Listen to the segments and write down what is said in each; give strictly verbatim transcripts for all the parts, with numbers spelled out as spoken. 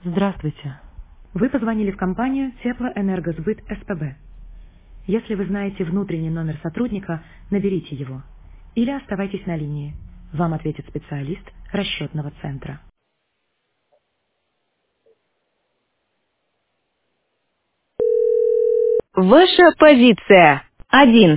Здравствуйте. Вы позвонили в компанию Теплоэнергосбыт СПБ. Если вы знаете внутренний номер сотрудника, наберите его. Или оставайтесь на линии. Вам ответит специалист расчетного центра. Ваша позиция. Один.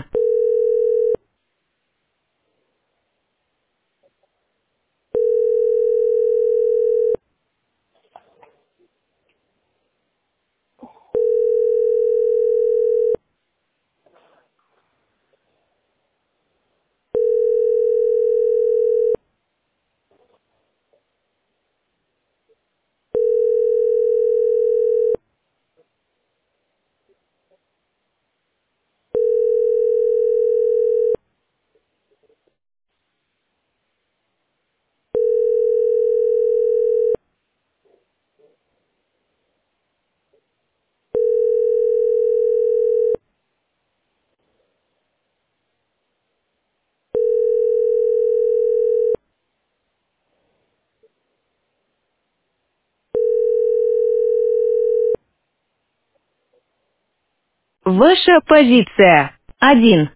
Ваша позиция. Один.